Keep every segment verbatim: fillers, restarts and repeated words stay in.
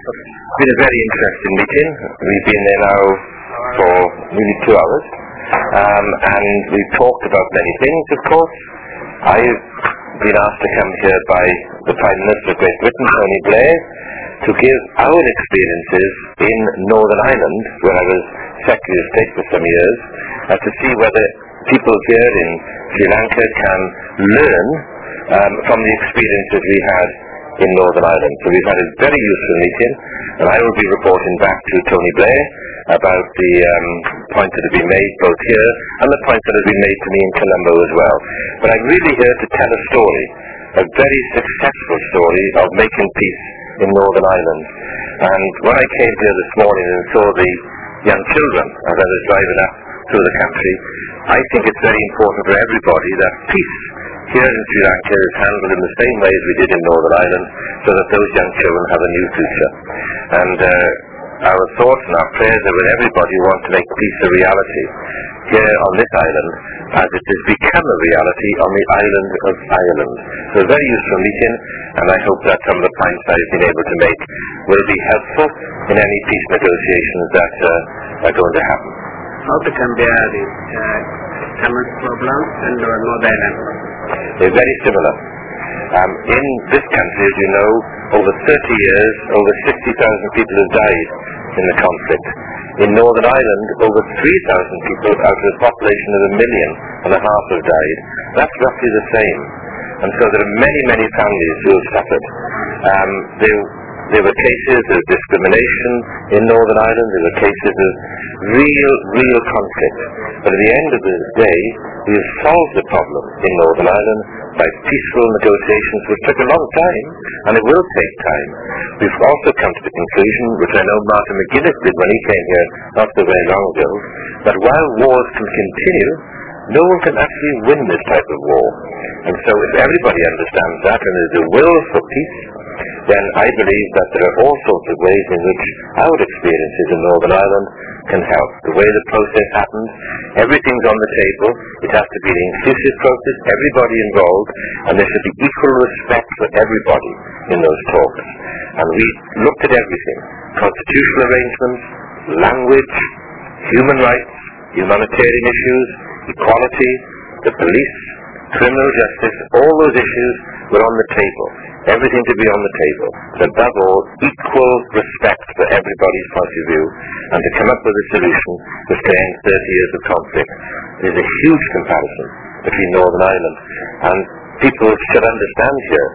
It's been a very interesting meeting. We've been there now for nearly two hours, um, and we've talked about many things, of course. I've been asked to come here by the Prime Minister of Great Britain, Tony Blair, to give our experiences in Northern Ireland, where I was Secretary of State for some years, uh, to see whether people here in Sri Lanka can learn um, from the experiences we had in Northern Ireland. So we've had a very useful meeting, and I will be reporting back to Tony Blair about the um, points that have been made both here and the points that have been made to me in Colombo as well. But I'm really here to tell a story, a very successful story of making peace in Northern Ireland. And when I came here this morning and saw the young children as I was driving up through the country, I think it's very important for everybody that peace here in Sri Lanka is handled in the same way as we did in Northern Ireland, so that those young children have a new future. And uh, our thoughts and our prayers are with everybody who wants to make peace a reality here on this island, as it has become a reality on the island of Ireland. So a very useful meeting, and I hope that some of the points I've been able to make will be helpful in any peace negotiations that uh, are going to happen. How to compare the uh, Tamil problems and uh, Northern Ireland? They're very similar. Um, in this country, as you know, over thirty years, over sixty thousand people have died in the conflict. In Northern Ireland, over three thousand people out of a population of a million and a half have died. That's roughly the same. And so there are many, many families who have suffered. Um, there, there were cases of discrimination in Northern Ireland. There were cases of real, real conflict. But at the end of the day, we have solved the problem in Northern Ireland by peaceful negotiations, which took a long time, and it will take time. We've also come to the conclusion, which I know Martin McGuinness did when he came here not so very long ago, that while wars can continue, no one can actually win this type of war. And so if everybody understands that and there's a will for peace, then I believe that there are all sorts of ways in which our experiences in Northern Ireland can help. The way the process happens, everything's on the table. It has to be an inclusive process, everybody involved, and there should be equal respect for everybody in those talks. And we looked at everything: constitutional arrangements, language, human rights, humanitarian issues, equality, the police, criminal justice. All those issues were on the table. Everything to be on the table. But above all, equal respect for everybody's point of view, and to come up with a solution which can end thirty years of conflict. There's a huge comparison between Northern Ireland, and people should understand here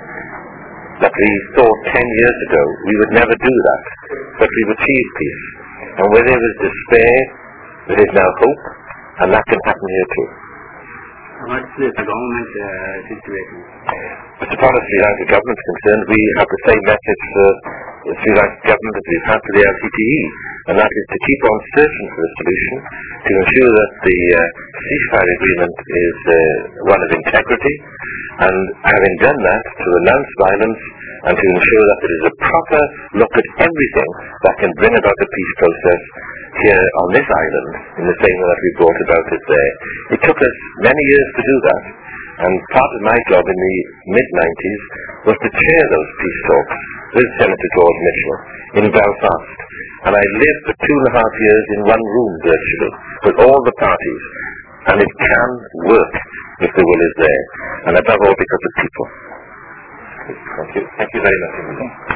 that we thought ten years ago we would never do that, but we've achieved peace. And where there was despair, there is now hope, and that can happen here too. What's the government uh, situation? As far as Sri Lanka government is concerned, we have the same message for the Sri Lanka government that we've had for the L T T E, and that is to keep on searching for a solution to ensure that the uh, ceasefire agreement is uh, one of integrity, and having done that, to renounce violence and to ensure that there is a proper look at everything that can bring about the peace process here on this island, in the same way that we brought about it there. It took us many years to do that, and part of my job in the mid nineties was to chair those peace talks with Senator George Mitchell in Belfast. And I lived for two and a half years in one room virtually with all the parties, and it can work if the will is there, and above all because of people. Thank you. Thank you very much.